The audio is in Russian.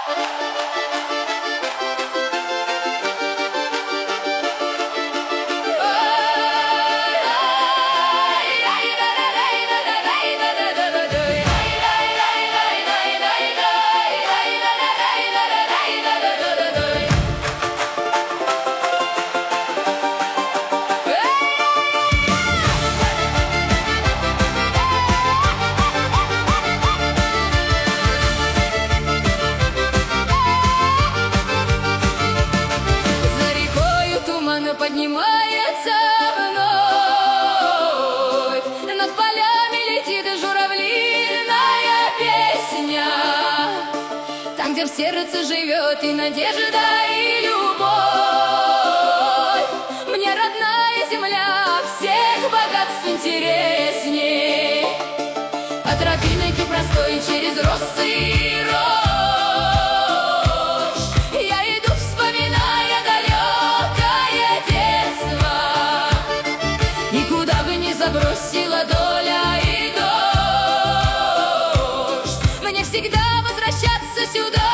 Поднимается вновь, над полями летит журавлиная песня. Там, где в сердце живет и надежда, и любовь. Мне родная земля всех богатств интересней. По тропинке простой через росы и рожь я иду, вспоминая далекое детство. И куда бы ни забросила доля и дождь, мне всегда возвращаться сюда.